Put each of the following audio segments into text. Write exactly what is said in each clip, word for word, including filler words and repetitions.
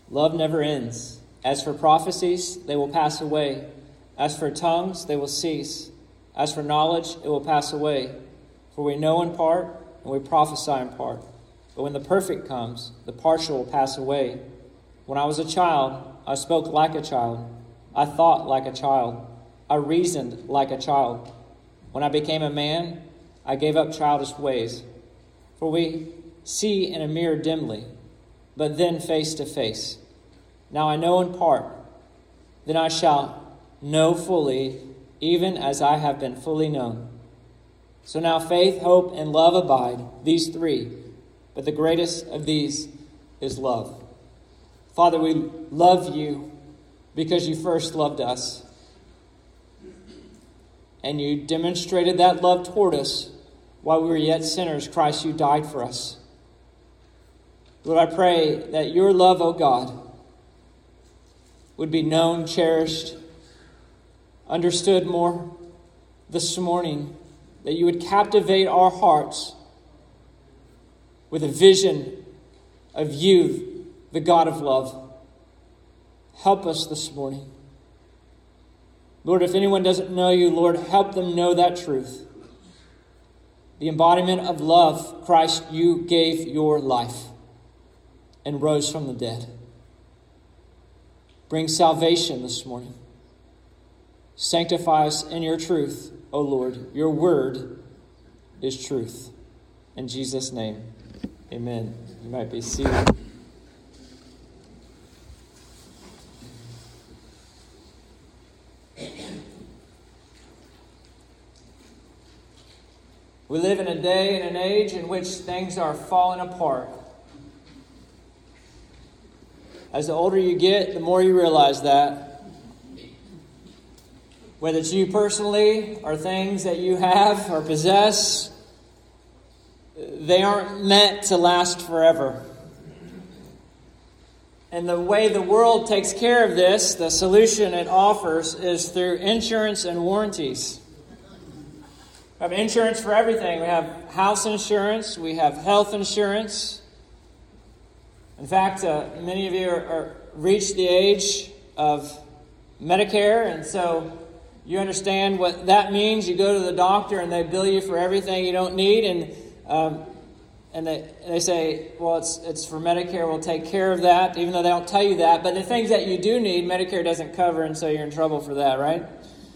Love never ends. As for prophecies, they will pass away. As for tongues, they will cease. As for knowledge, it will pass away. For we know in part, and we prophesy in part. But when the perfect comes, the partial will pass away. When I was a child, I spoke like a child. I thought like a child. I reasoned like a child. When I became a man, I gave up childish ways. For we see in a mirror dimly, but then face to face. Now I know in part, then I shall know fully, even as I have been fully known. So now faith, hope, and love abide, these three, but the greatest of these is love. Father, we love you because you first loved us. And you demonstrated that love toward us while we were yet sinners. Christ, you died for us. Lord, I pray that your love, O God, would be known, cherished, understood more this morning, that you would captivate our hearts with a vision of you, the God of love. Help us this morning. Lord, if anyone doesn't know you, Lord, help them know that truth. The embodiment of love, Christ, you gave your life and rose from the dead. Bring salvation this morning. Sanctify us in your truth, O Lord. Your word is truth. In Jesus' name, amen. You might be seated. We live in a day and an age in which things are falling apart. As the older you get, the more you realize that. Whether it's you personally or things that you have or possess, they aren't meant to last forever. And the way the world takes care of this, the solution it offers, is through insurance and warranties. We have insurance for everything. We have house insurance. We have health insurance. In fact, uh, many of you are, are reached the age of Medicare, and so you understand what that means. You go to the doctor, and they bill you for everything you don't need, and um, and they and they say, well, it's it's for Medicare. We'll take care of that, even though they don't tell you that. But the things that you do need, Medicare doesn't cover, and so you're in trouble for that, right?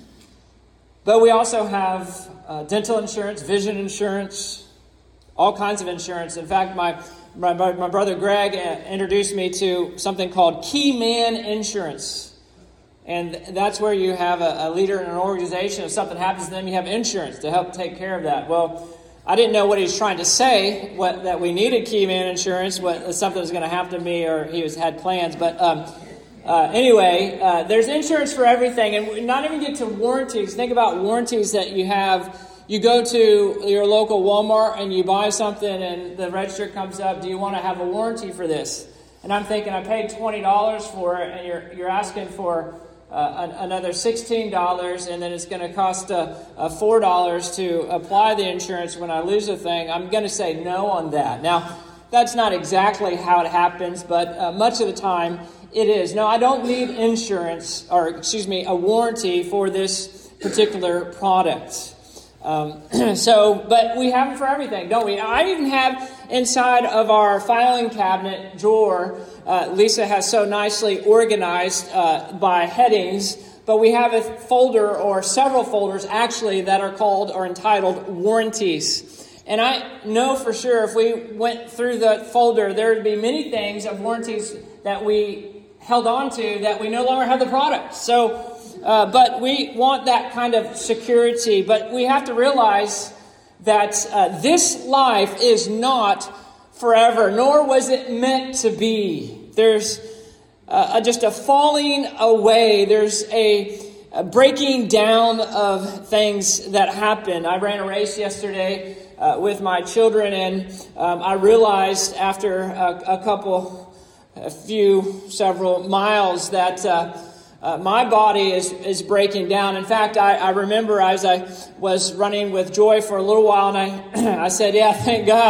But we also have uh, dental insurance, vision insurance, all kinds of insurance. In fact, my my, my brother Greg introduced me to something called Key Man Insurance. And that's where you have a, a leader in an organization. If something happens to them, you have insurance to help take care of that. Well, I didn't know what he was trying to say, what that we needed Key Man Insurance, what something was going to happen to me, or he was had plans. But um, uh, anyway, uh, there's insurance for everything. And we not even get to warranties. Think about warranties that you have. You go to your local Walmart and you buy something and the register comes up, do you want to have a warranty for this? And I'm thinking, I paid twenty dollars for it, and you're you're asking for uh, an, another sixteen dollars, and then it's going to cost uh, uh, four dollars to apply the insurance when I lose a thing. I'm going to say no on that. Now, that's not exactly how it happens, but uh, much of the time it is. No, I don't need insurance, or excuse me, a warranty for this particular product. Um, so, but we have them for everything, don't we? I even have inside of our filing cabinet drawer, uh, Lisa has so nicely organized uh, by headings, but we have a folder or several folders actually that are called or entitled warranties. And I know for sure if we went through the folder, there would be many things of warranties that we held on to that we no longer have the product. So, Uh, but we want that kind of security. But we have to realize that uh, this life is not forever, nor was it meant to be. There's uh, just a falling away. There's a, a breaking down of things that happen. I ran a race yesterday uh, with my children, and um, I realized after a, a couple, a few, several miles that Uh, Uh, my body is, is breaking down. In fact, I, I remember as I was running with Joy for a little while, and I, I said, yeah, thank God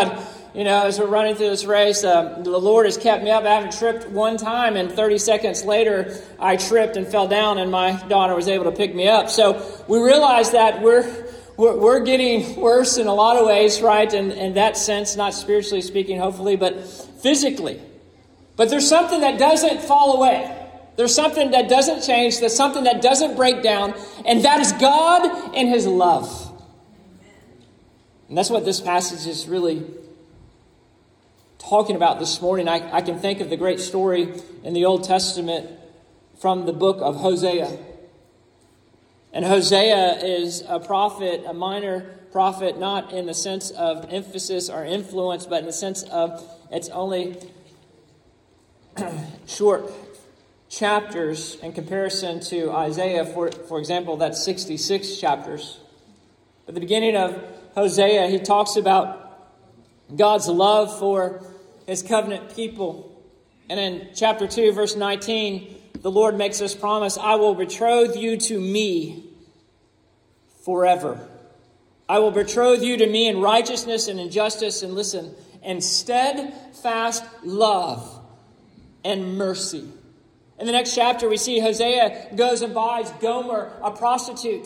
you know, as we're running through this race, um, the Lord has kept me up. I haven't tripped one time, and thirty seconds later, I tripped and fell down, and my daughter was able to pick me up. So we realize that we're we're, we're getting worse in a lot of ways, right? In, in that sense, not spiritually speaking, hopefully, but physically. But there's something that doesn't fall away. There's something that doesn't change. There's something that doesn't break down, and that is God and His love. And that's what this passage is really talking about this morning. I, I can think of the great story in the Old Testament from the book of Hosea. And Hosea is a prophet, a minor prophet, not in the sense of emphasis or influence, but in the sense of it's only short chapters in comparison to Isaiah. For, for example, that's sixty-six chapters. At the beginning of Hosea, he talks about God's love for His covenant people. And in chapter two, verse nineteen, the Lord makes this promise, I will betroth you to me forever. I will betroth you to me in righteousness and in justice, and listen, and steadfast love and mercy. In the next chapter, we see Hosea goes and buys Gomer, a prostitute.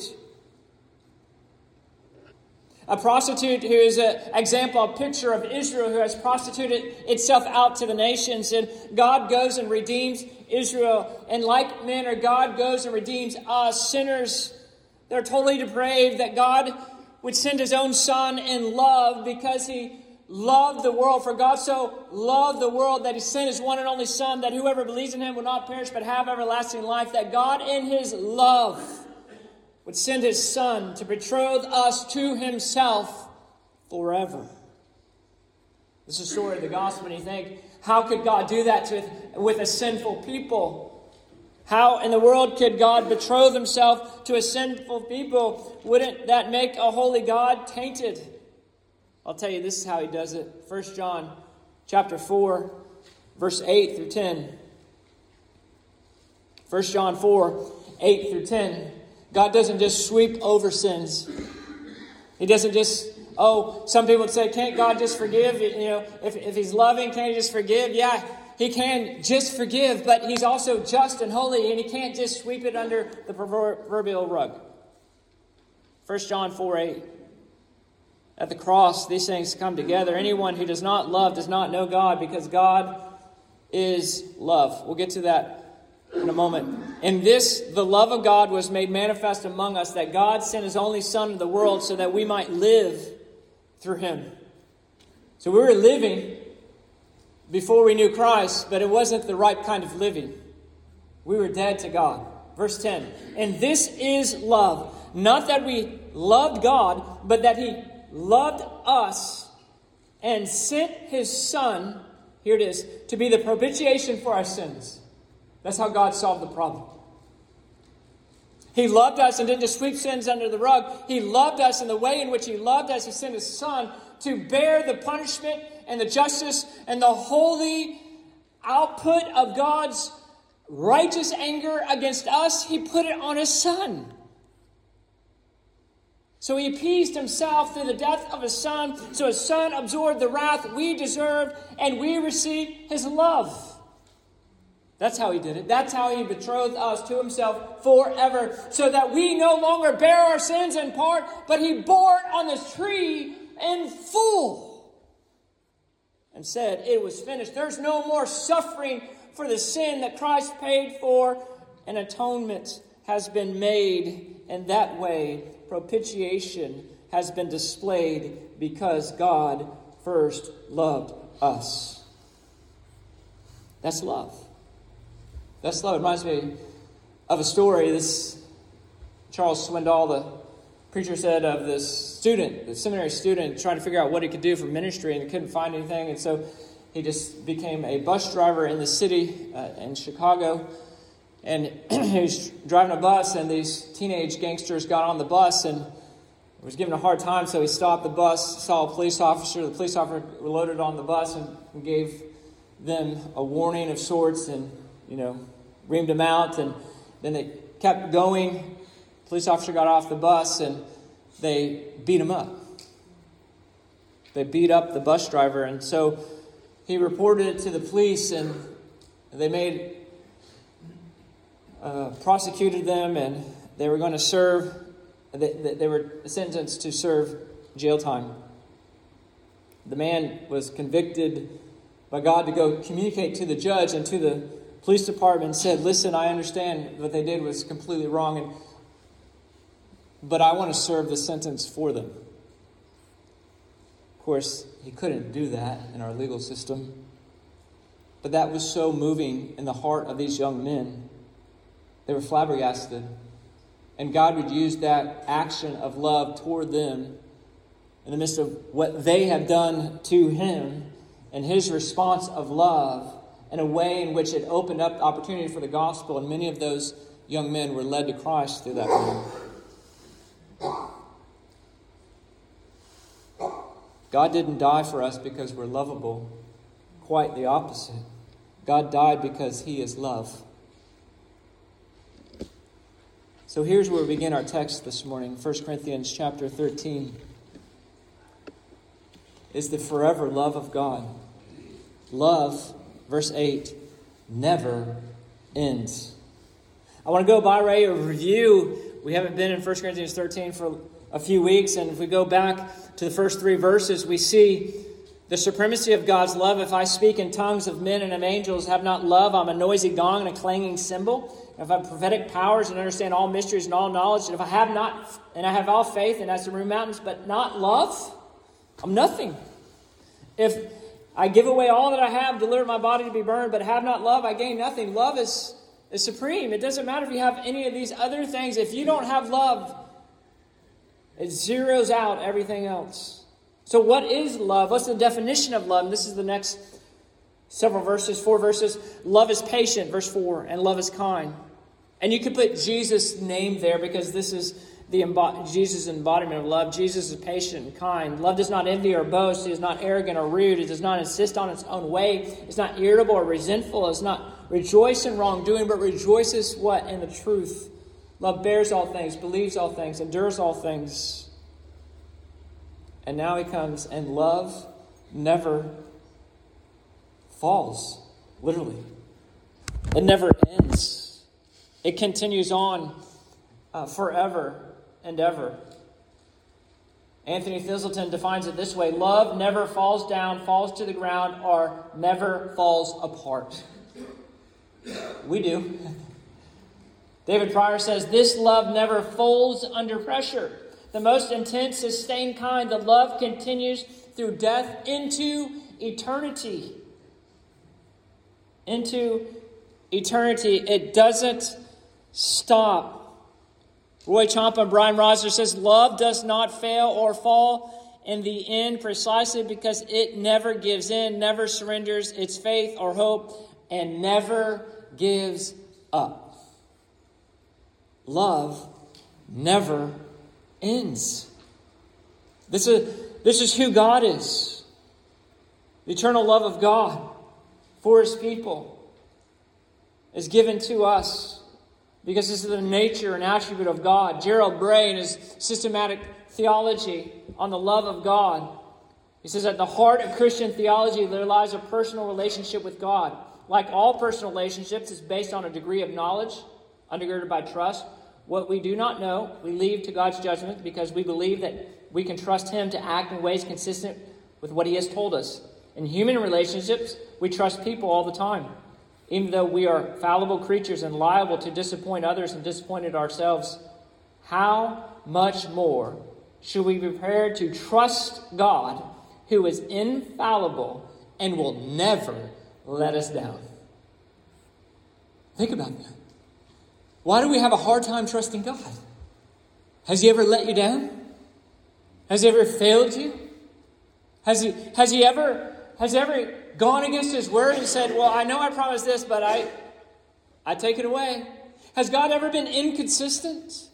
A prostitute who is an example, a picture of Israel who has prostituted itself out to the nations. And God goes and redeems Israel. In like manner, God goes and redeems us, sinners. They're totally depraved, that God would send His own Son in love because He loved the world. For God so loved the world that He sent His one and only Son, that whoever believes in Him will not perish but have everlasting life. That God in His love would send His Son to betroth us to Himself forever. This is the story of the gospel. And you think, how could God do that to, with a sinful people? How in the world could God betroth Himself to a sinful people? Wouldn't that make a holy God tainted? I'll tell you, this is how He does it. First John chapter four, verse eight through ten. First John four, eight through ten. God doesn't just sweep over sins. He doesn't just, oh, some people would say, can't God just forgive? You know, if, if He's loving, can't He just forgive? Yeah, He can just forgive, but He's also just and holy, and He can't just sweep it under the proverbial rug. First John four, eight. At the cross, these things come together. Anyone who does not love does not know God, because God is love. We'll get to that in a moment. In this, the love of God was made manifest among us, that God sent His only Son into the world so that we might live through Him. So we were living before we knew Christ, but it wasn't the right kind of living. We were dead to God. Verse ten. And this is love. Not that we loved God, but that He loved us and sent His Son, here it is, to be the propitiation for our sins. That's how God solved the problem. He loved us and didn't just sweep sins under the rug. He loved us in the way in which He loved us. He sent His Son to bear the punishment and the justice and the holy output of God's righteous anger against us. He put it on His Son. So He appeased Himself through the death of His Son. So His Son absorbed the wrath we deserved, and we received His love. That's how He did it. That's how He betrothed us to Himself forever, so that we no longer bear our sins in part, but He bore it on this tree in full and said, it was finished. There's no more suffering for the sin that Christ paid for. An atonement has been made in that way. Propitiation has been displayed because God first loved us. That's love. That's love. It reminds me of a story. This Charles Swindoll, the preacher, said of this student, the seminary student, trying to figure out what he could do for ministry, and he couldn't find anything. And so he just became a bus driver in the city uh, in Chicago. And he was driving a bus, and these teenage gangsters got on the bus and was given a hard time. So he stopped the bus, saw a police officer. The police officer loaded on the bus and gave them a warning of sorts, and, you know, reamed them out. And then they kept going. The police officer got off the bus, and they beat him up. They beat up the bus driver, and so he reported it to the police, and they made, uh, prosecuted them, and they were going to serve, they, they were sentenced to serve jail time. The man was convicted by God to go communicate to the judge and to the police department and said, listen, I understand what they did was completely wrong, and but I want to serve the sentence for them. Of course, he couldn't do that in our legal system. But that was so moving in the heart of these young men. They were flabbergasted. And God would use that action of love toward them in the midst of what they have done to him, and his response of love in a way in which it opened up the opportunity for the gospel. And many of those young men were led to Christ through that man. God didn't die for us because we're lovable. Quite the opposite. God died because he is love. So here's where we begin our text this morning. First Corinthians chapter thirteen is the forever love of God. Love, verse eight, never ends. I want to go by way of review. We haven't been in First Corinthians thirteen for a few weeks, and if we go back to the first three verses, we see the supremacy of God's love. If I speak in tongues of men and of angels, have not love, I'm a noisy gong and a clanging cymbal. If I have prophetic powers and understand all mysteries and all knowledge, and if I have not, and I have all faith and as to remove mountains, but not love, I'm nothing. If I give away all that I have, deliver my body to be burned, but have not love, I gain nothing. Love is, is supreme. It doesn't matter if you have any of these other things. If you don't have love, it zeroes out everything else. So what is love? What's the definition of love? And this is the next several verses, four verses. Love is patient, verse four, and love is kind. And you could put Jesus' name there because this is the embo- Jesus' embodiment of love. Jesus is patient and kind. Love does not envy or boast. It is not arrogant or rude. It does not insist on its own way. It's not irritable or resentful. It's not rejoice in wrongdoing, but rejoices what? In the truth. Love bears all things, believes all things, endures all things. And now he comes, and love never falls, literally. It never ends. It continues on uh, forever and ever. Anthony Thistleton defines it this way: love never falls down, falls to the ground, or never falls apart. We do. David Pryor says, this love never folds under pressure. The most intense, sustained kind, the love continues through death into eternity. Into eternity. It doesn't stop. Roy Champa and Brian Rosler says, love does not fail or fall in the end precisely because it never gives in, never surrenders its faith or hope, and never gives up. Love never ends. This is, this is who God is. The eternal love of God for his people is given to us because this is the nature and attribute of God. Gerald Bray, in his systematic theology on the love of God, he says, at the heart of Christian theology, there lies a personal relationship with God. Like all personal relationships, it's based on a degree of knowledge, undergirded by trust. What we do not know, we leave to God's judgment because we believe that we can trust him to act in ways consistent with what he has told us. In human relationships, we trust people all the time, even though we are fallible creatures and liable to disappoint others and disappointed ourselves. How much more should we be prepared to trust God, who is infallible and will never let us down? Think about that. Why do we have a hard time trusting God? Has he ever let you down? Has he ever failed you? Has he, has he ever, has he ever gone against his word and said, well, I know I promised this, but I, I take it away? Has God ever been inconsistent?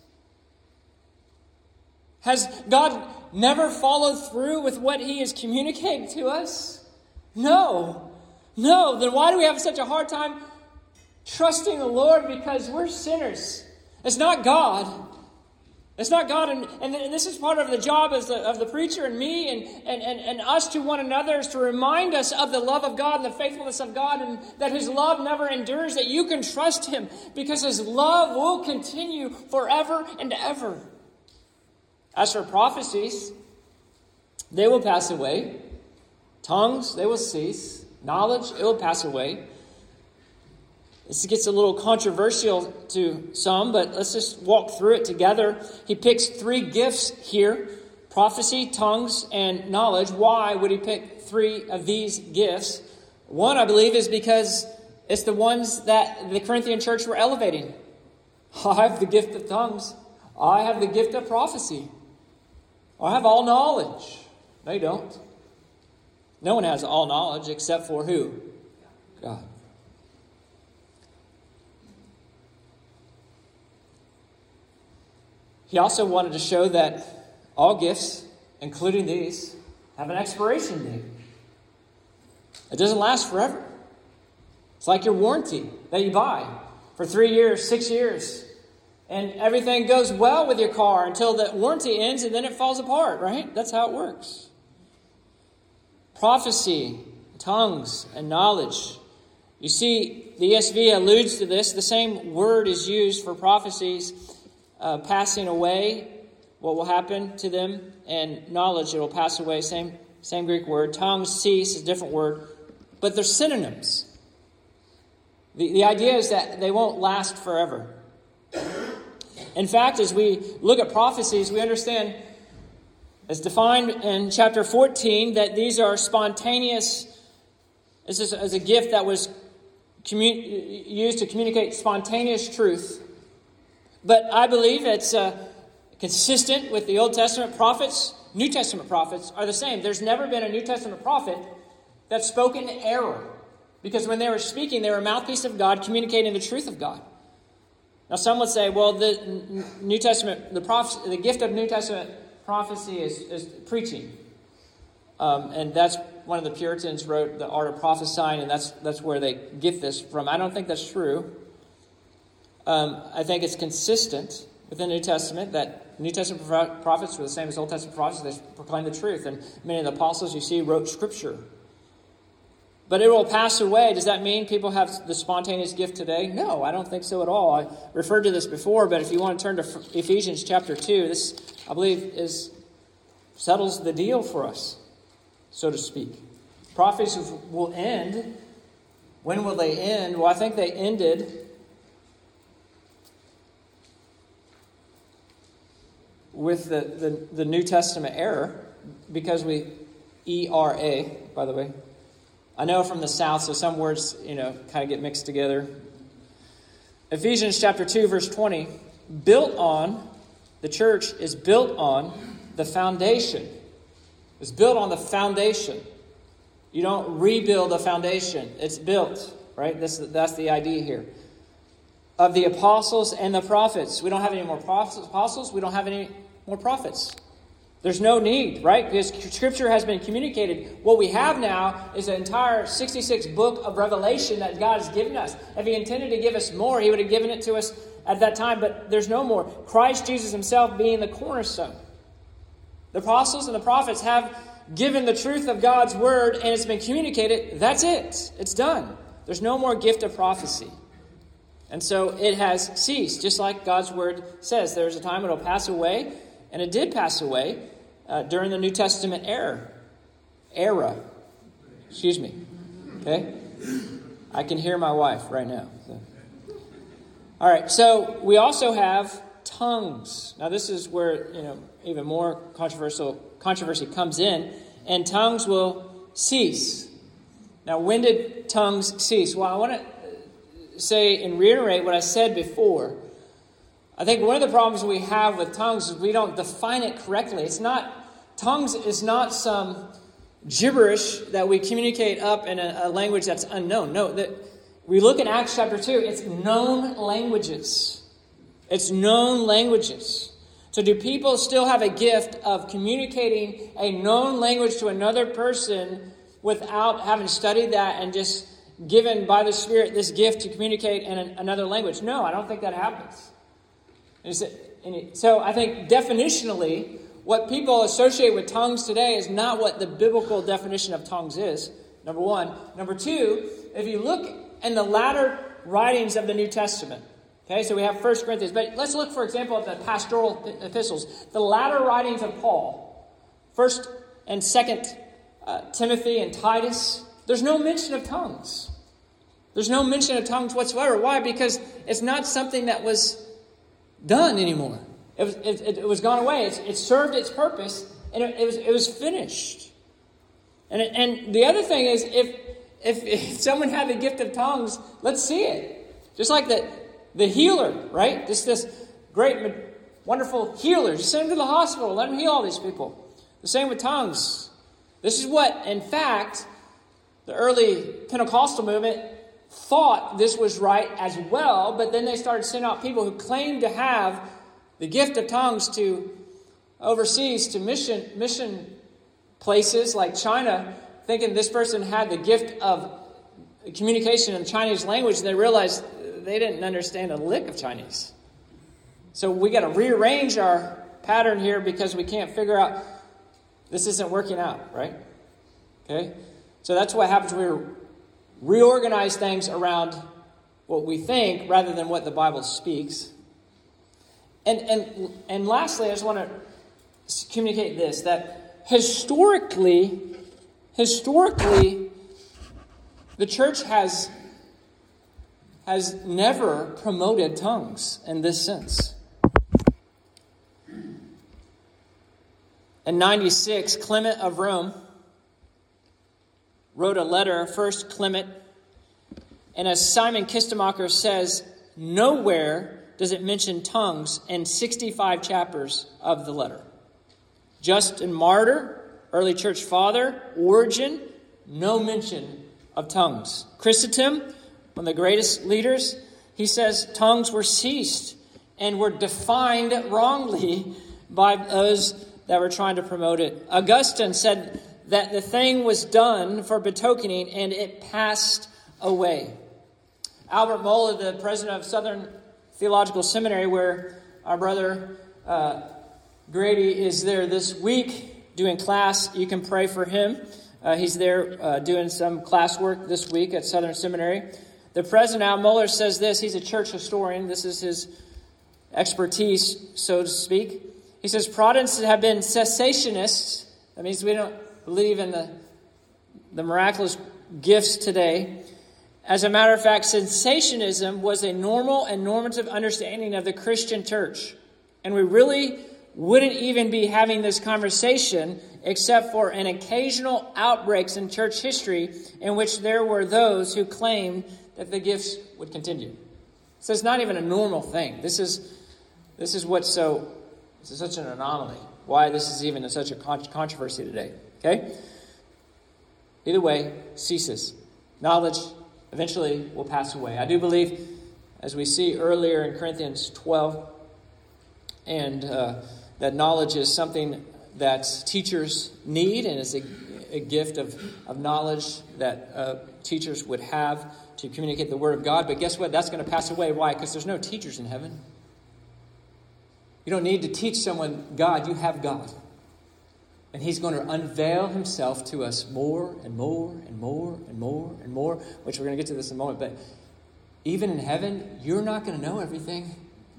Has God never followed through with what he has communicated to us? No. No. Then why do we have such a hard time trusting the Lord? Because we're sinners. It's not God. It's not God, and, and this is part of the job as the, of the preacher and me and, and, and, and us to one another, is to remind us of the love of God and the faithfulness of God, and that His love never endures, that you can trust Him because His love will continue forever and ever. As for prophecies, they will pass away. Tongues, they will cease. Knowledge, it will pass away. This gets a little controversial to some, but let's just walk through it together. He picks three gifts here: prophecy, tongues, and knowledge. Why would he pick three of these gifts? One, I believe, is because it's the ones that the Corinthian church were elevating. I have the gift of tongues. I have the gift of prophecy. I have all knowledge. No, you don't. No one has all knowledge except for who? God. He also wanted to show that all gifts, including these, have an expiration date. It doesn't last forever. It's like your warranty that you buy for three years, six years. And everything goes well with your car until the warranty ends and then it falls apart, right? That's how it works. Prophecy, tongues, and knowledge. You see, the E S V alludes to this. The same word is used for prophecies. Uh, passing away, what will happen to them, and knowledge, it will pass away, same same Greek word. Tongues, cease, is a different word, but they're synonyms. The, the idea is that they won't last forever. In fact, as we look at prophecies, we understand, as defined in chapter fourteen, that these are spontaneous. This is as a gift that was commun- used to communicate spontaneous truth. But I believe it's uh, consistent with the Old Testament prophets. New Testament prophets are the same. There's never been a New Testament prophet that's spoken in error. Because when they were speaking, they were a mouthpiece of God communicating the truth of God. Now some would say, well, the New Testament, the prophecy, the gift of New Testament prophecy is, is preaching. Um, and that's one of the Puritans wrote The Art of Prophesying, and that's that's where they get this from. I don't think that's true. Um, I think it's consistent with the New Testament that New Testament prophets were the same as Old Testament prophets. They proclaimed the truth. And many of the apostles, you see, wrote Scripture. But it will pass away. Does that mean people have the spontaneous gift today? No, I don't think so at all. I referred to this before, but if you want to turn to Ephesians chapter two, this, I believe, is settles the deal for us, so to speak. Prophecies will end. When will they end? Well, I think they ended with the, the, the New Testament era, because we, E R A, by the way. I know from the South, so some words, you know, kind of get mixed together. Ephesians chapter two, verse twenty, built on, the church is built on the foundation. It's built on the foundation. You don't rebuild a foundation. It's built, right? This, that's the idea here. Of the apostles and the prophets. We don't have any more apostles. We don't have any more prophets. There's no need, right? Because Scripture has been communicated. What we have now is an entire sixty-six book of revelation that God has given us. If He intended to give us more, He would have given it to us at that time. But there's no more. Christ Jesus Himself being the cornerstone. The apostles and the prophets have given the truth of God's word, and it's been communicated. That's it. It's done. There's no more gift of prophecy. And so it has ceased, just like God's word says. There's a time it'll pass away, and it did pass away uh, during the New Testament era. Era. Excuse me. Okay? I can hear my wife right now. So. All right, so we also have tongues. Now this is where, you know, even more controversial controversy comes in, and tongues will cease. Now, when did tongues cease? Well, I want to say and reiterate what I said before. I think one of the problems we have with tongues is we don't define it correctly. It's not, tongues is not some gibberish that we communicate up in a, a language that's unknown. No, that we look in Acts chapter two, it's known languages. It's known languages. So do people still have a gift of communicating a known language to another person without having studied that and just given by the Spirit this gift to communicate in an, another language? No, I don't think that happens. It's, any, so I think definitionally, what people associate with tongues today is not what the biblical definition of tongues is, number one. Number two, if you look in the latter writings of the New Testament, okay, so we have First Corinthians, but let's look, for example, at the pastoral epistles. The latter writings of Paul, First and Second uh, Timothy and Titus, there's no mention of tongues. There's no mention of tongues whatsoever. Why? Because it's not something that was done anymore. It was, it, it was gone away. It's, it served its purpose, and it, it was it was finished. And it, and the other thing is, if, if if someone had the gift of tongues, let's see it. Just like the the healer, right? Just this great, wonderful healer. Just send him to the hospital. Let him heal all these people. The same with tongues. This is what, in fact, the early Pentecostal movement thought this was right as well, but then they started sending out people who claimed to have the gift of tongues to overseas, to mission mission places like China, thinking this person had the gift of communication in the Chinese language, and they realized they didn't understand a lick of Chinese. So we got to rearrange our pattern here because we can't figure out, this isn't working out, right? Okay? So that's what happens when we reorganize things around what we think rather than what the Bible speaks. And and and lastly, I just want to communicate this, that historically, historically, the church has, has never promoted tongues in this sense. In ninety-six, Clement of Rome wrote a letter, First Clement, and as Simon Kistemacher says, nowhere does it mention tongues in sixty-five chapters of the letter. Justin Martyr, early church father, Origen, no mention of tongues. Chrysostom, one of the greatest leaders, he says tongues were ceased and were defined wrongly by those that were trying to promote it. Augustine said that the thing was done for betokening and it passed away. Albert Mohler, the president of Southern Theological Seminary, where our brother uh, Grady is there this week doing class. You can pray for him. Uh, he's there uh, doing some classwork this week at Southern Seminary. The president, Al Mohler, says this. He's a church historian. This is his expertise, so to speak. He says, Protestants have been cessationists. That means we don't believe in the, the miraculous gifts today. As a matter of fact, cessationism was a normal and normative understanding of the Christian church. And we really wouldn't even be having this conversation except for an occasional outbreaks in church history in which there were those who claimed that the gifts would continue. So it's not even a normal thing. This is this is what's so this is such an anomaly. Why this is even such a controversy today. Okay? Either way, ceases. Knowledge eventually will pass away. I do believe, as we see earlier in Corinthians twelve, and uh, that knowledge is something that teachers need, and is a, a gift of, of knowledge that uh, teachers would have to communicate the Word of God. But guess what? That's going to pass away. Why? Because there's no teachers in heaven. You don't need to teach someone God. You have God. And He's going to unveil Himself to us more and more and more and more and more, which we're going to get to this in a moment. But even in heaven, you're not going to know everything.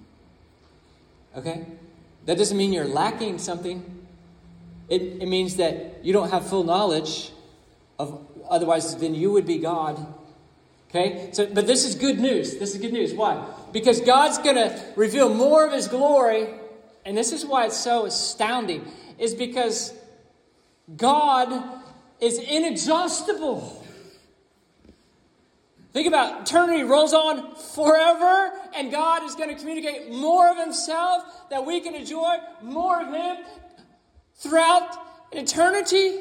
Okay? That doesn't mean you're lacking something. It, it means that you don't have full knowledge of, otherwise then you would be God. Okay? So, but this is good news. This is good news. Why? Because God's going to reveal more of His glory. And this is why it's so astounding. Is because God is inexhaustible. Think about eternity rolls on forever, and God is going to communicate more of Himself that we can enjoy, more of Him throughout eternity.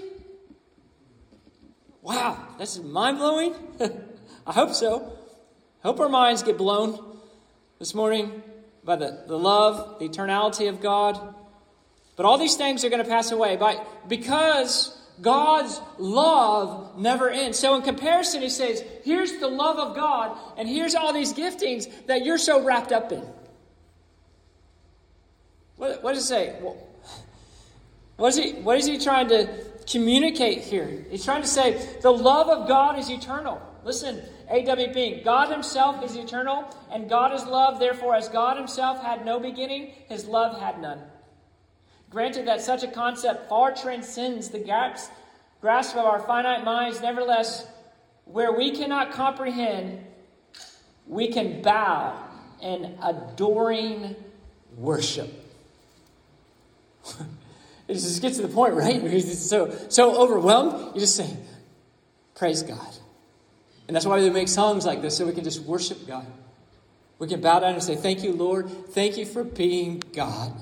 Wow, that's mind-blowing. I hope so. I hope our minds get blown this morning by the, the love, the eternality of God. But all these things are going to pass away by, because God's love never ends. So in comparison, He says, here's the love of God, and here's all these giftings that you're so wrapped up in. What, what does it say? What is he, what is he trying to communicate here? He's trying to say the love of God is eternal. Listen, A W P, God himself is eternal, and God is love. Therefore, as God himself had no beginning, his love had none. Granted that such a concept far transcends the grasp, grasp of our finite minds, nevertheless, where we cannot comprehend, we can bow in adoring worship. It just gets to the point, right? Because it's so, so overwhelmed, you just say, praise God. And that's why we make songs like this, so we can just worship God. We can bow down and say, thank you, Lord. Thank you for being God.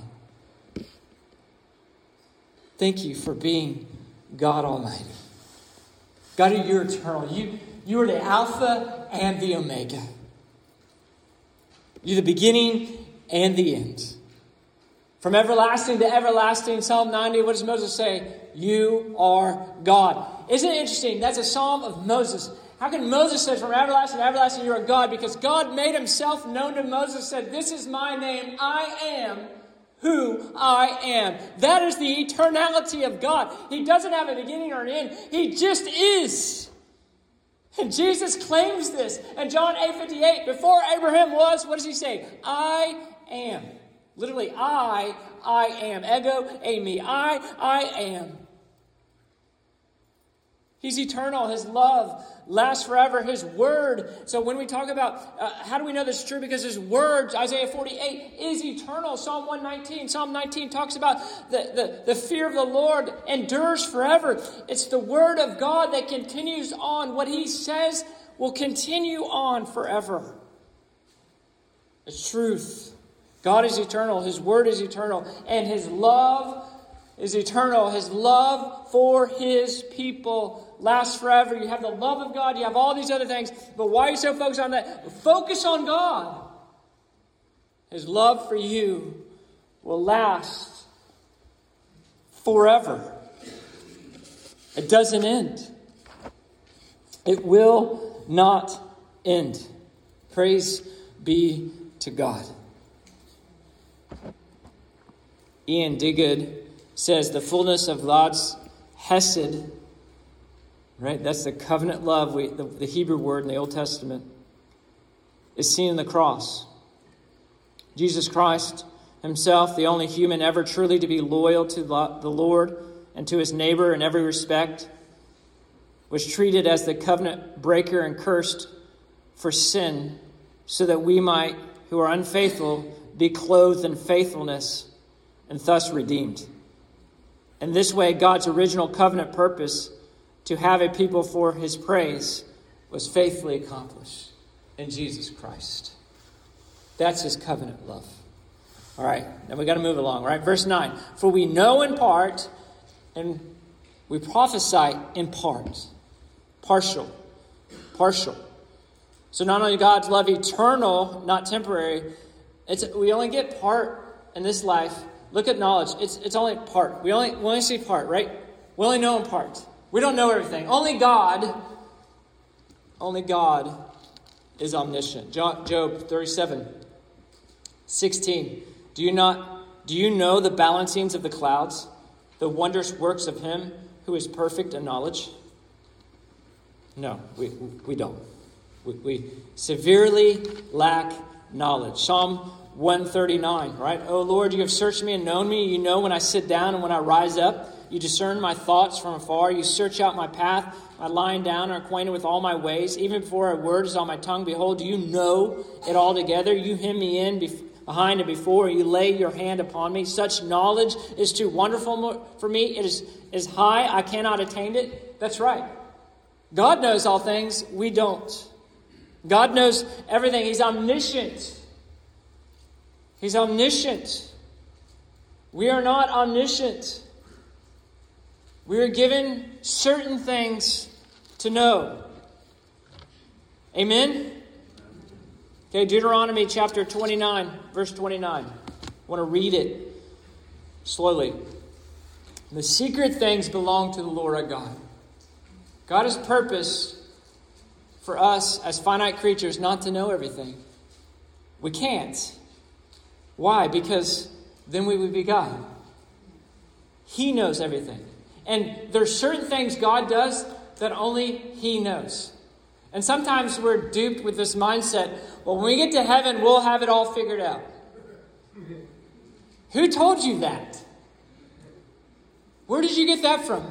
Thank you for being God Almighty. God, you're eternal. You, you are the Alpha and the Omega. You're the beginning and the end. From everlasting to everlasting, Psalm ninety, what does Moses say? You are God. Isn't it interesting? That's a psalm of Moses. How can Moses say from everlasting to everlasting you are God? Because God made himself known to Moses, said, this is my name, I am who I am. That is the eternality of God. He doesn't have a beginning or an end. He just is. And Jesus claims this. And John eight fifty-eight, before Abraham was, what does he say? I am. Literally, I, I am. Ego, eimi. I, I am. He's eternal. His love lasts forever. His word. So when we talk about uh, how do we know this is true? Because his word, Isaiah forty-eight, is eternal. Psalm one nineteen. Psalm nineteen talks about the, the, the fear of the Lord endures forever. It's the word of God that continues on. What he says will continue on forever. It's truth. God is eternal. His word is eternal. And his love is eternal. His love for his people lasts forever. You have the love of God. You have all these other things. But why are you so focused on that? Focus on God. His love for you will last forever. It doesn't end. It will not end. Praise be to God. Ian Diggood says the fullness of God's hesed, right? That's the covenant love, we, the, the Hebrew word in the Old Testament, is seen in the cross. Jesus Christ himself, the only human ever truly to be loyal to the Lord and to his neighbor in every respect, was treated as the covenant breaker and cursed for sin, so that we might, who are unfaithful, be clothed in faithfulness and thus redeemed. In this way, God's original covenant purpose to have a people for his praise was faithfully accomplished in Jesus Christ. That's his covenant love. All right, now we got to move along, right? Verse nine. For we know in part and we prophesy in part. Partial. Partial. So not only God's love eternal, not temporary, it's we only get part in this life. Look at knowledge. It's it's only part. We only we only see part, right? We only know in part. We don't know everything. Only God, only God is omniscient. Job thirty-seven, sixteen. Do you not do you know the balancings of the clouds, the wondrous works of him who is perfect in knowledge? No, we we don't. We, we severely lack knowledge. Psalm one thirty-nine, right? Oh Lord, you have searched me and known me. You know when I sit down and when I rise up. You discern my thoughts from afar. You search out my path. My lying down are acquainted with all my ways. Even before a word is on my tongue, behold, you know it all together. You hem me in bef- behind and before. You lay your hand upon me. Such knowledge is too wonderful for me. It is, is high. I cannot attain it. That's right. God knows all things. We don't. God knows everything. He's omniscient. He's omniscient. We are not omniscient. We are given certain things to know. Amen? Okay, Deuteronomy chapter twenty-nine, verse twenty-nine. I want to read it slowly. The secret things belong to the Lord our God. God has purpose for us as finite creatures not to know everything. We can't. Why? Because then we would be God. He knows everything. And there's certain things God does that only He knows. And sometimes we're duped with this mindset, well, when we get to heaven, we'll have it all figured out. Who told you that? Where did you get that from?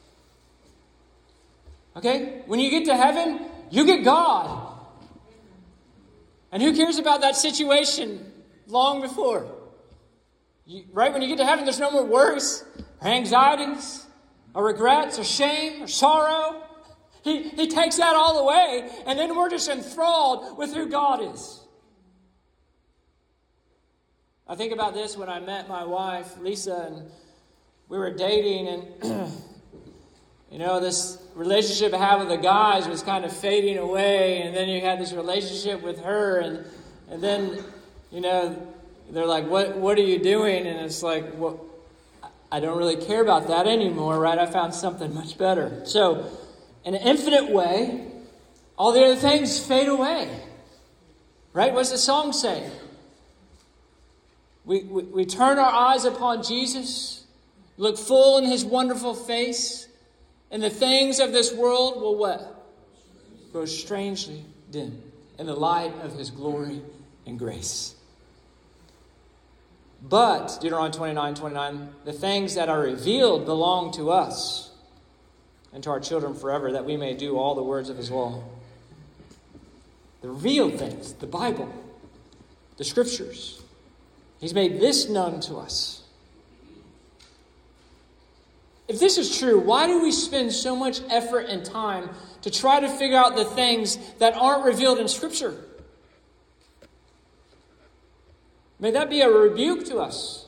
Okay? When you get to heaven, you get God. And who cares about that situation long before? You, right? When you get to heaven, there's no more worries or anxieties or regrets or shame or sorrow. He, he takes that all away, and then we're just enthralled with who God is. I think about this when I met my wife, Lisa, and we were dating, and you know, this relationship I had with the guys was kind of fading away, and then you had this relationship with her, and and then, you know, they're like, what what are you doing? And it's like, well, I don't really care about that anymore, right? I found something much better. So, in an infinite way, all the other things fade away. Right? What's the song say? We, we, we turn our eyes upon Jesus, look full in His wonderful face, and the things of this world will what? Grow strangely dim in the light of His glory and grace. But, Deuteronomy twenty-nine twenty-nine, the things that are revealed belong to us and to our children forever, that we may do all the words of His law. The real things, the Bible, the Scriptures. He's made this known to us. If this is true, why do we spend so much effort and time to try to figure out the things that aren't revealed in Scripture? May that be a rebuke to us.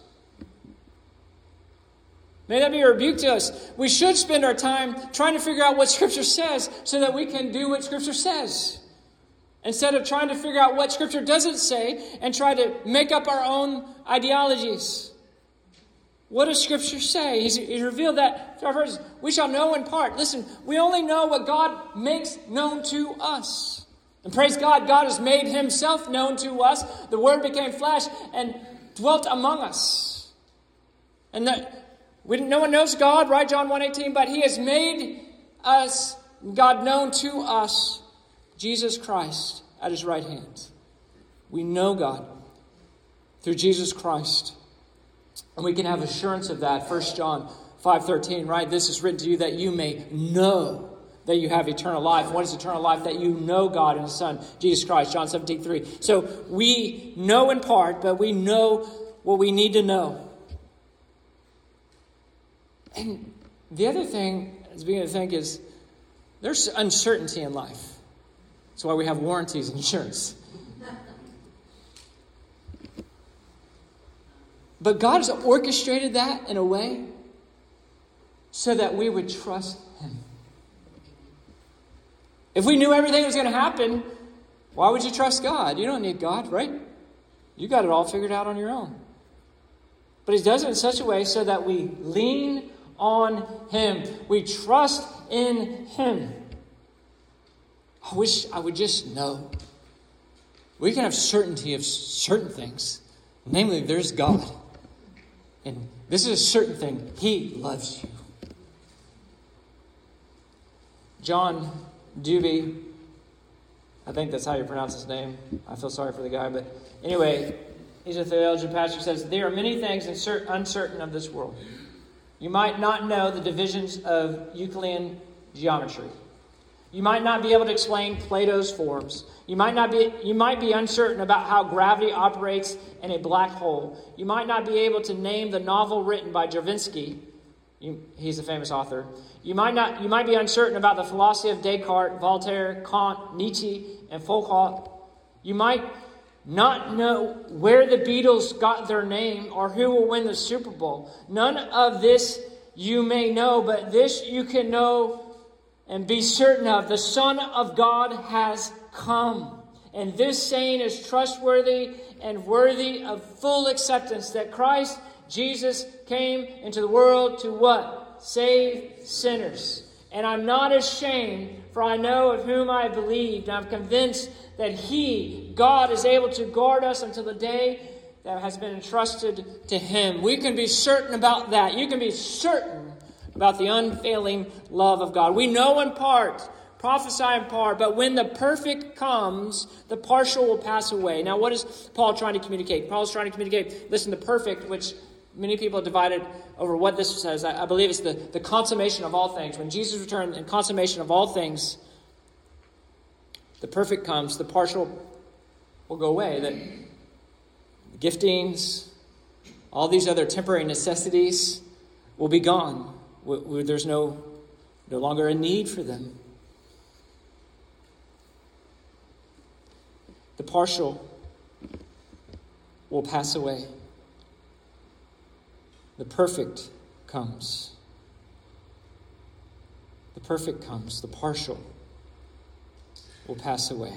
May that be a rebuke to us. We should spend our time trying to figure out what Scripture says so that we can do what Scripture says. Instead of trying to figure out what Scripture doesn't say and try to make up our own ideologies. What does Scripture say? He's, he's revealed that to our verses. We shall know in part. Listen, we only know what God makes known to us. And praise God, God has made Himself known to us. The Word became flesh and dwelt among us. And that we, no one knows God, right? John one eighteen, but He has made us, God known to us, Jesus Christ at His right hand. We know God through Jesus Christ. And we can have assurance of that. First John five thirteen, right? This is written to you that you may know that you have eternal life. What is eternal life? That you know God and His Son, Jesus Christ. John seventeen three. So we know in part, but we know what we need to know. And the other thing I was beginning to think is there's uncertainty in life. That's why we have warranties and insurance. But God has orchestrated that in a way so that we would trust Him. If we knew everything was going to happen, why would you trust God? You don't need God, right? You got it all figured out on your own. But He does it in such a way so that we lean on Him. We trust in Him. I wish I would just know. We can have certainty of certain things. Namely, there's God. And this is a certain thing. He loves you. John Dewey, I think that's how you pronounce his name. I feel sorry for the guy. But anyway, he's a theologian pastor, says, there are many things uncertain of this world. You might not know the divisions of Euclidean geometry. You might not be able to explain Plato's forms. You might not be you might be uncertain about how gravity operates in a black hole. You might not be able to name the novel written by Stravinsky. You, he's a famous author. You might not you might be uncertain about the philosophy of Descartes, Voltaire, Kant, Nietzsche, and Foucault. You might not know where the Beatles got their name or who will win the Super Bowl. None of this you may know, but this you can know and be certain of. The Son of God has come. And this saying is trustworthy and worthy of full acceptance, that Christ Jesus came into the world to what? Save sinners. And I'm not ashamed, for I know of whom I believed. And I'm convinced that He, God, is able to guard us until the day that has been entrusted to him. We can be certain about that. You can be certain about the unfailing love of God. We know in part, prophesy in part, but when the perfect comes, the partial will pass away. Now, what is Paul trying to communicate? Paul's trying to communicate, listen, the perfect, which many people have divided over what this says. I, I believe it's the, the consummation of all things. When Jesus returned and consummation of all things, the perfect comes, the partial will go away. The giftings, all these other temporary necessities will be gone. There's no, no longer a need for them. The partial will pass away. The perfect comes. The perfect comes. The partial will pass away.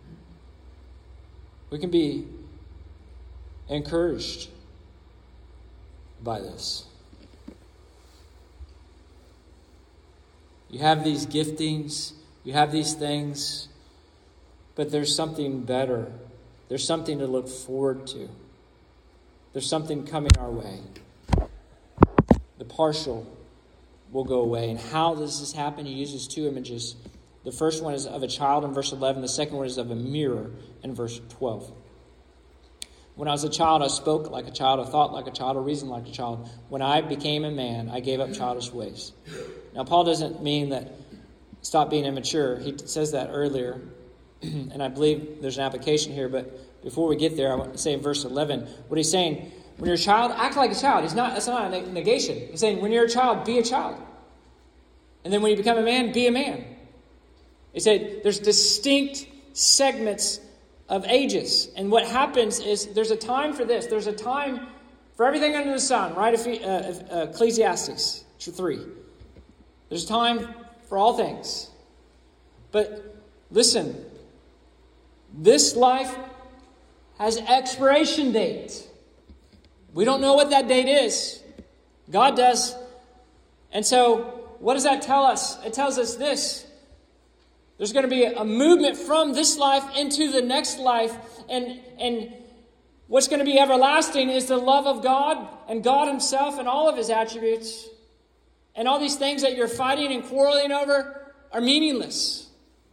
We can be encouraged by this. You have these giftings, you have these things, but there's something better. There's something to look forward to. There's something coming our way. The partial will go away. And how does this happen? He uses two images. The first one is of a child in verse eleven. The second one is of a mirror in verse twelve. When I was a child, I spoke like a child, I thought like a child, I reasoned like a child. When I became a man, I gave up childish ways. Now, Paul doesn't mean that stop being immature. He says that earlier, and I believe there's an application here. But before we get there, I want to say in verse eleven, what he's saying, when you're a child, act like a child. He's not, that's not a negation. He's saying, when you're a child, be a child. And then when you become a man, be a man. He said, there's distinct segments of ages. And what happens is there's a time for this. There's a time for everything under the sun, right? Ecclesiastes three. There's time for all things. But listen, this life has expiration date. We don't know what that date is. God does. And so, what does that tell us? It tells us this. There's going to be a movement from this life into the next life. And, and what's going to be everlasting is the love of God and God himself and all of his attributes. And all these things that you're fighting and quarreling over are meaningless.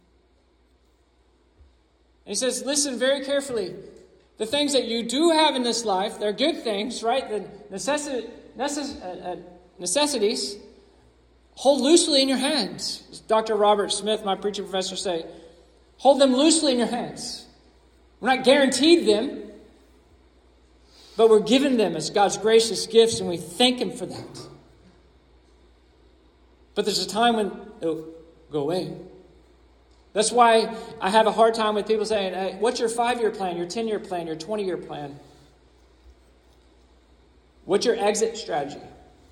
And he says, listen very carefully. The things that you do have in this life, they're good things, right? The necessi- necess- uh, uh, necessities, hold loosely in your hands. As Doctor Robert Smith, my preaching professor, say, hold them loosely in your hands. We're not guaranteed them, but we're given them as God's gracious gifts, and we thank him for that. But there's a time when it'll go away. That's why I have a hard time with people saying, hey, what's your five-year plan, your ten-year plan, your twenty-year plan? What's your exit strategy?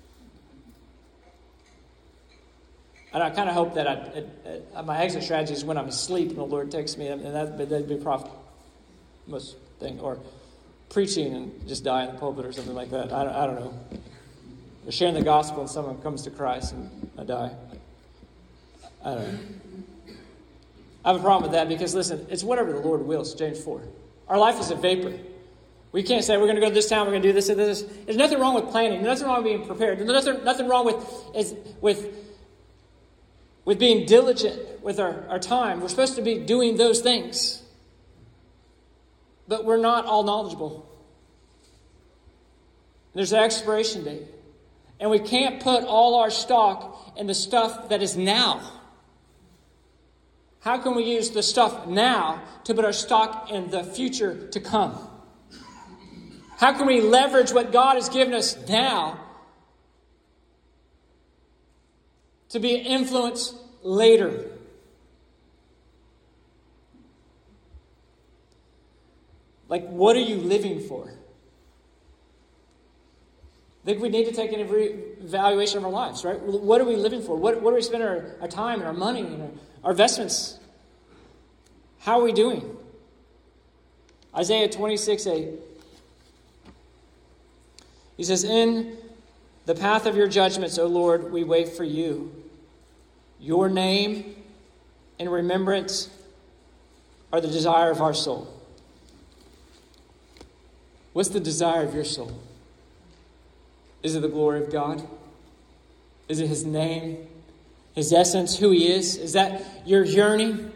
And I kind of hope that I, it, it, my exit strategy is when I'm asleep and the Lord takes me, and that, that'd be a profit, most thing. Or preaching and just die in the pulpit or something like that. I don't, I don't know. Or sharing the gospel and someone comes to Christ and I die. I don't know. I have a problem with that because, listen, it's whatever the Lord wills, James four. Our life is a vapor. We can't say we're going to go to this town, we're going to do this and this. There's nothing wrong with planning. There's nothing wrong with being prepared. There's nothing, nothing wrong with, is, with, with being diligent with our, our time. We're supposed to be doing those things. But we're not all knowledgeable. There's an expiration date. And we can't put all our stock in the stuff that is now. How can we use the stuff now to put our stock in the future to come? How can we leverage what God has given us now to be influenced later? Like, what are you living for? I think we need to take an evaluation of our lives, right? What are we living for? What, what are we spending our, our time and our money and our, our investments? How are we doing? Isaiah twenty-six eight. He says, in the path of your judgments, O Lord, we wait for you. Your name and remembrance are the desire of our soul. What's the desire of your soul? Is it the glory of God? Is it His name? His essence? Who He is? Is that your yearning?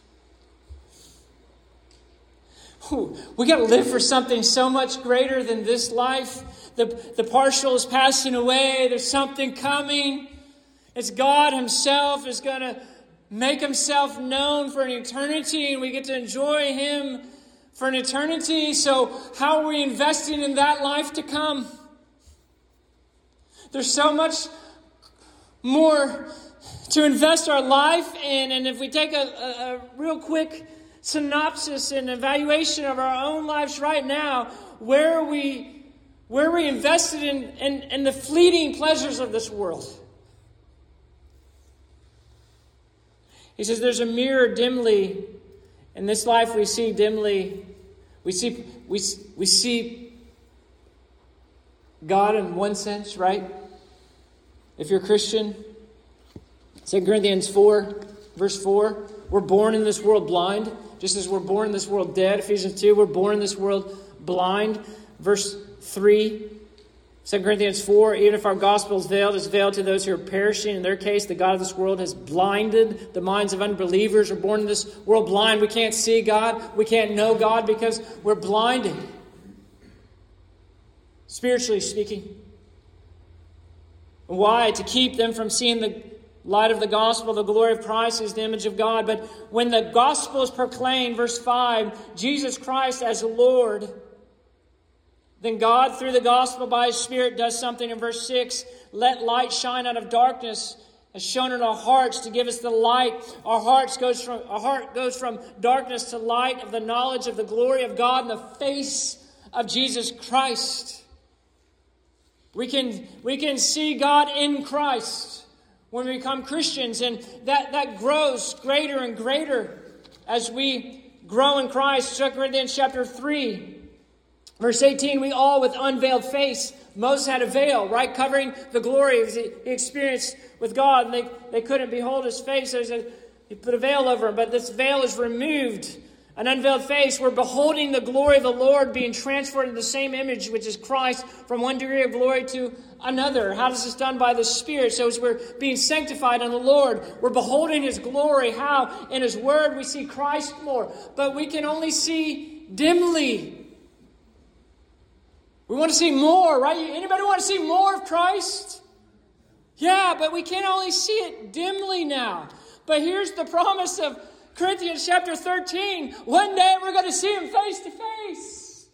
Ooh, we got to live for something so much greater than this life. The, the partial is passing away. There's something coming. It's God Himself is going to make Himself known for an eternity, and we get to enjoy Him for an eternity. So how are we investing in that life to come? There's so much more to invest our life in. And if we take a, a, a real quick synopsis and evaluation of our own lives right now, where are we, where are we invested in, in, in the fleeting pleasures of this world? He says there's a mirror dimly. In this life we see dimly. We see, we, we see God in one sense, right? If you're a Christian, Second Corinthians four, verse four, we're born in this world blind, just as we're born in this world dead. Ephesians two, we're born in this world blind. Verse three, Second Corinthians four, even if our gospel is veiled, it's veiled to those who are perishing. In their case, the God of this world has blinded the minds of unbelievers. We're born in this world blind. We can't see God. We can't know God because we're blinded. Spiritually speaking. Why? To keep them from seeing the light of the gospel. The glory of Christ is the image of God. But when the gospel is proclaimed, verse five, Jesus Christ as Lord, then God, through the gospel by His Spirit, does something in verse six. Let light shine out of darkness, as shown in our hearts to give us the light. Our hearts goes from our heart goes from darkness to light of the knowledge of the glory of God in the face of Jesus Christ. We can, we can see God in Christ when we become Christians, and that, that grows greater and greater as we grow in Christ. Second Corinthians chapter three, verse eighteen, we all with unveiled face. Moses had a veil, right, covering the glory of he experienced with God, and they, they couldn't behold His face. So he said, He put a veil over him, but this veil is removed. An unveiled face, we're beholding the glory of the Lord, being transferred into the same image, which is Christ, from one degree of glory to another. How is this done? By the Spirit. So as we're being sanctified in the Lord, we're beholding His glory. How? In His Word, we see Christ more. But we can only see dimly. We want to see more, right? Anybody want to see more of Christ? Yeah, but we can only see it dimly now. But here's the promise of Corinthians chapter thirteen. One day we're going to see Him face to face.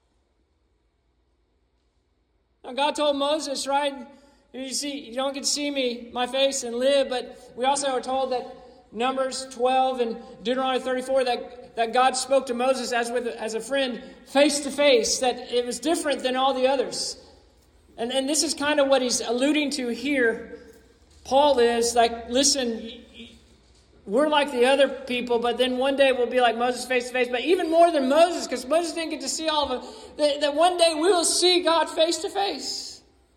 Now God told Moses, right? You see, you don't get to see me, my face, and live. But we also are told that Numbers twelve and Deuteronomy thirty-four that, that God spoke to Moses as with as a friend, face to face. That it was different than all the others. And and this is kind of what he's alluding to here. Paul is like, listen, we're like the other people, but then one day we'll be like Moses face to face. But even more than Moses, because Moses didn't get to see all of them, that, that one day we will see God face to face.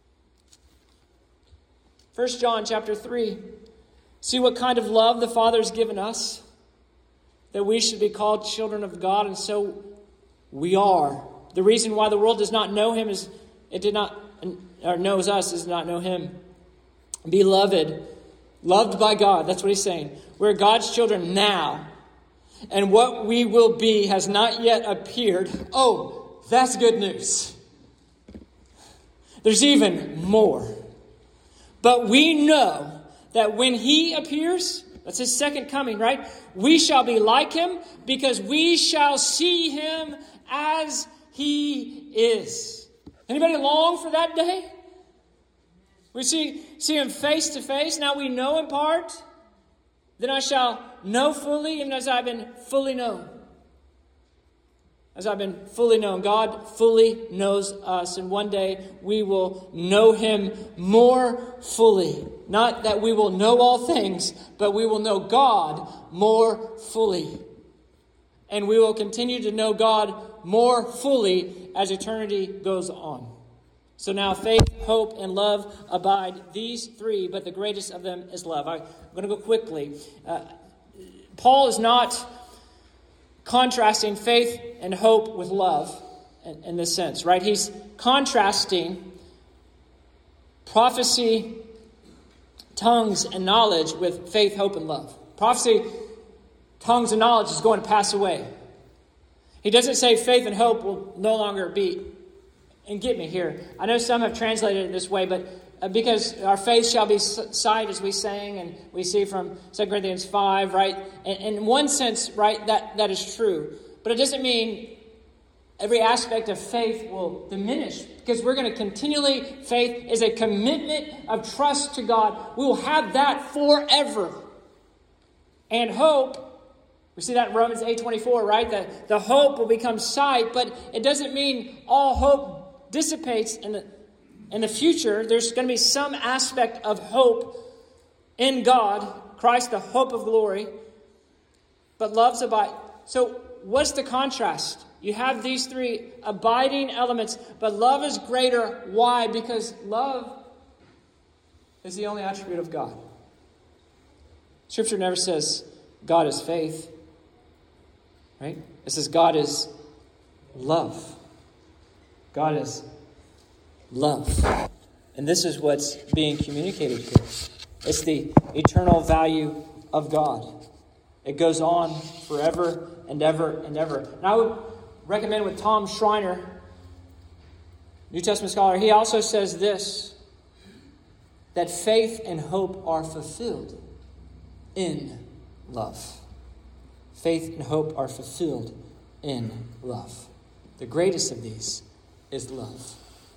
First John chapter three. See what kind of love the Father has given us, that we should be called children of God, and so we are. The reason why the world does not know Him is it did not, or knows us, does not know Him. Beloved, loved by God, that's what he's saying. We're God's children now. And what we will be has not yet appeared. Oh, that's good news. There's even more. But we know that when He appears, that's His second coming, right? We shall be like Him because we shall see Him as He is. Anybody long for that day? We see, see Him face to face. Now we know in part. Then I shall know fully, even as I've been fully known. As I've been fully known. God fully knows us. And one day we will know Him more fully. Not that we will know all things, but we will know God more fully. And we will continue to know God more fully as eternity goes on. So now faith, hope, and love abide, these three, but the greatest of them is love. I'm going to go quickly. Uh, Paul is not contrasting faith and hope with love. in, in this sense, right? He's contrasting prophecy, tongues, and knowledge with faith, hope, and love. Prophecy, tongues, and knowledge is going to pass away. He doesn't say faith and hope will no longer be. And get me here. I know some have translated it this way, but uh, because our faith shall be sight, as we sang, and we see from Second Corinthians five, right? And, and in one sense, right, that, that is true. But it doesn't mean every aspect of faith will diminish, because we're going to continually, faith is a commitment of trust to God. We will have that forever. And hope, we see that in Romans eight twenty-four, right? The, the hope will become sight, but it doesn't mean all hope dissipates in the, in the future. There's going to be some aspect of hope in God, Christ, the hope of glory, but love's abide. So what's the contrast? You have these three abiding elements, but love is greater. Why? Because love is the only attribute of God. Scripture never says God is faith, right? It says God is love. God is love. And this is what's being communicated here. It's the eternal value of God. It goes on forever and ever and ever. And I would recommend with Tom Schreiner, New Testament scholar, he also says this, that faith and hope are fulfilled in love. Faith and hope are fulfilled in love. The greatest of these is love.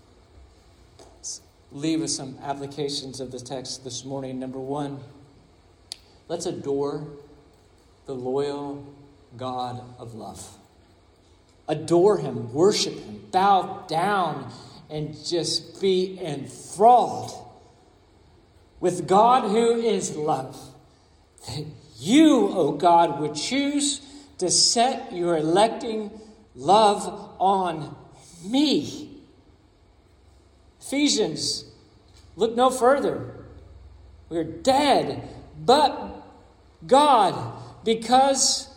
Let's leave with some applications of the text this morning. Number one, let's adore the loyal God of love. Adore him, worship him, bow down, and just be enthralled with God who is love. That you, O God, would choose to set your electing love on me. Ephesians, look no further. We're dead, but God, because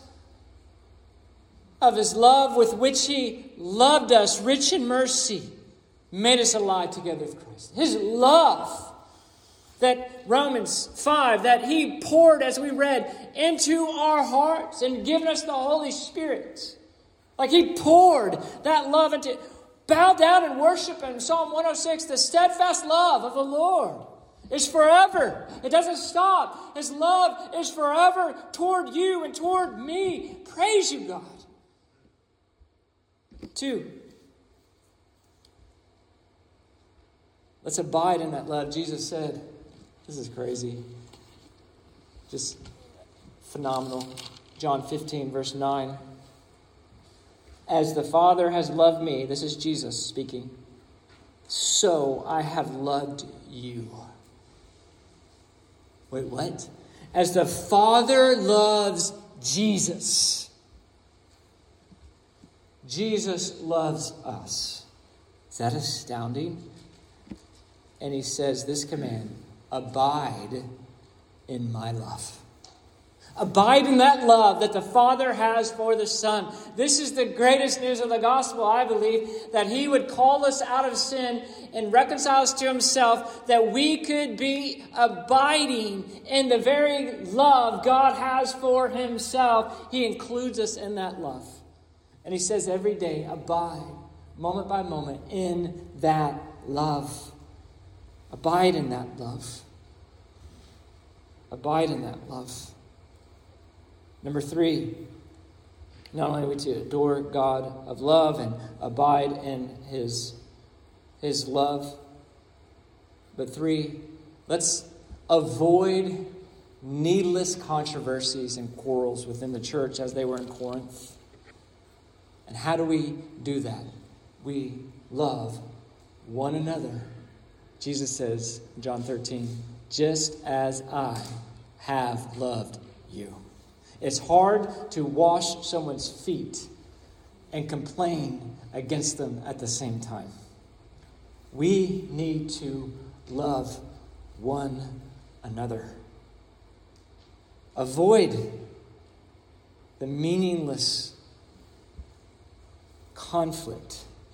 of his love with which he loved us, rich in mercy, made us alive together with Christ. His love, that Romans five, that he poured, as we read, into our hearts and given us the Holy Spirit. Like he poured that love into... Bow down and worship him. Psalm one oh six, the steadfast love of the Lord is forever. It doesn't stop. His love is forever toward you and toward me. Praise you, God. Two, let's abide in that love. Jesus said, this is crazy, just phenomenal. John fifteen, verse nine. As the Father has loved me, this is Jesus speaking, so I have loved you. Wait, what? As the Father loves Jesus, Jesus loves us. Is that astounding? And he says this command, abide in my love. Abide in that love that the Father has for the Son. This is the greatest news of the gospel, I believe, that he would call us out of sin and reconcile us to himself, that we could be abiding in the very love God has for himself. He includes us in that love. And he says every day, abide, moment by moment, in that love. Abide in that love. Abide in that love. Number three, not only are we to adore God of love and abide in his, his love, but three, let's avoid needless controversies and quarrels within the church as they were in Corinth. And how do we do that? We love one another. Jesus says in John thirteen, just as I have loved you. It's hard to wash someone's feet and complain against them at the same time. We need to love one another. Avoid the meaningless conflict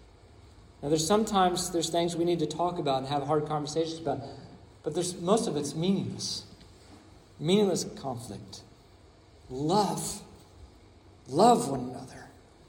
Now, there's sometimes there's things we need to talk about and have hard conversations about, but there's most of it's meaningless. Meaningless conflict. Love. Love one another.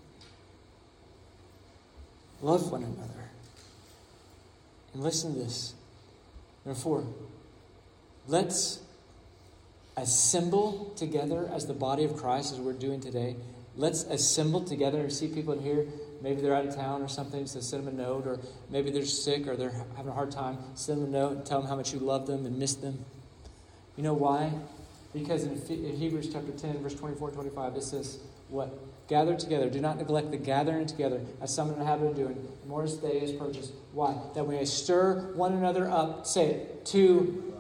Love one another. And listen to this. Number four. Let's assemble together as the body of Christ, as we're doing today. Let's assemble together and see people in here. Maybe they're out of town or something, so send them a note. Or maybe they're sick or they're having a hard time. Send them a note and tell them how much you love them and miss them. You know why? Because in Hebrews chapter ten, verse twenty-four and twenty-five, it says, what? Gather together. Do not neglect the gathering together, as some in the habit of doing. More as day is purchased. Why? That we may stir one another up, say it, to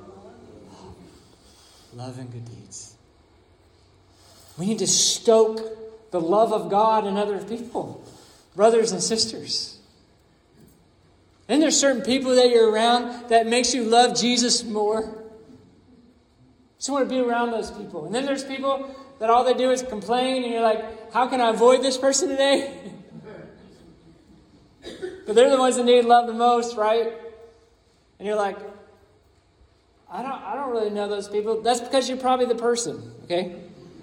love and good deeds. We need to stoke the love of God in other people, brothers and sisters. And there's certain people that you're around that makes you love Jesus more. You just want to be around those people. And then there's people that all they do is complain, and you're like, how can I avoid this person today? But they're the ones that need love the most, right? And you're like, I don't I don't really know those people. That's because you're probably the person, okay?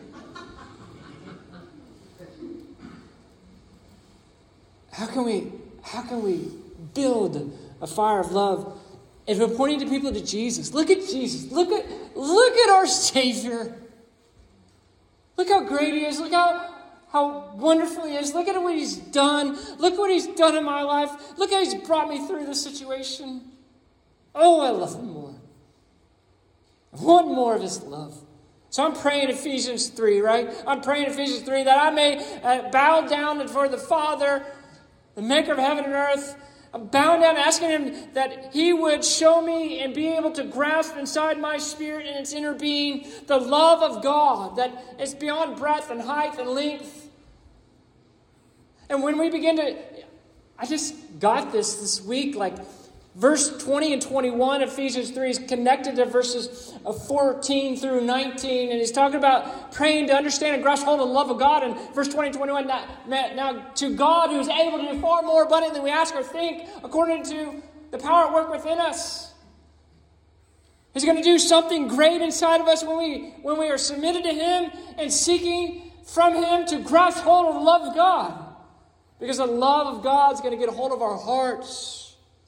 How can we how can we build a fire of love if we're pointing to people to Jesus? Look at Jesus. Look at look at our Savior. Look how great he is. Look how, how wonderful he is. Look at what he's done. Look what he's done in my life. Look how he's brought me through this situation. Oh, I love him more. I want more of his love. So I'm praying Ephesians three, right? I'm praying Ephesians three that I may uh, bow down before the Father, the maker of heaven and earth. I'm bowing down, asking him that he would show me and be able to grasp inside my spirit and its inner being the love of God that is beyond breadth and height and length. And when we begin to, I just got this this week, like verse twenty and twenty-one, Ephesians three is connected to verses fourteen through nineteen. And he's talking about praying to understand and grasp hold of the love of God. And verse twenty and twenty-one, now, now to God who is able to do far more abundantly than we ask or think, according to the power at work within us. He's going to do something great inside of us when we, when we are submitted to him and seeking from him to grasp hold of the love of God. Because the love of God is going to get a hold of our hearts.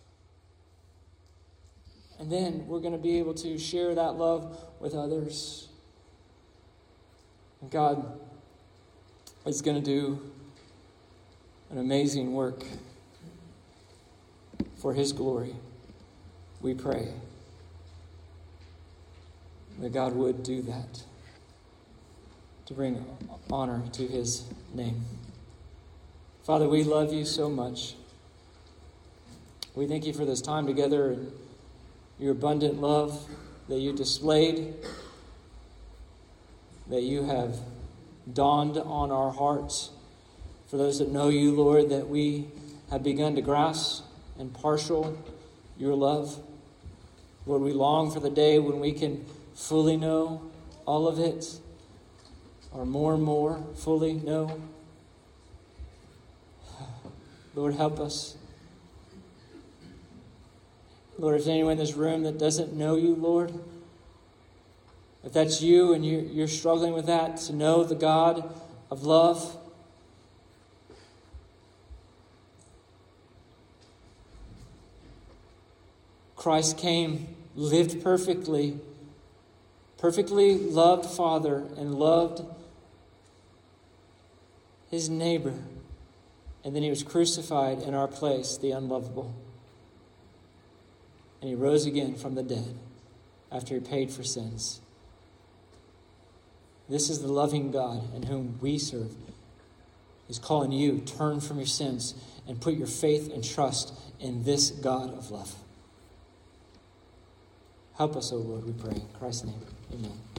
And then we're going to be able to share that love with others. And God is going to do an amazing work for his glory. We pray that God would do that to bring honor to his name. Father, we love you so much. We thank you for this time together and your abundant love that you displayed, that you have dawned on our hearts. For those that know you, Lord, that we have begun to grasp and partial your love. Lord, we long for the day when we can fully know all of it, or more and more fully know. Lord, help us. Lord, if there's anyone in this room that doesn't know you, Lord, if that's you and you're, you're struggling with that, to know the God of love, Christ came, lived perfectly, perfectly loved Father and loved his neighbor, and then he was crucified in our place, the unlovable. And he rose again from the dead after he paid for sins. This is the loving God in whom we serve. He's calling you, turn from your sins and put your faith and trust in this God of love. Help us, O Lord, we pray. In Christ's name, amen.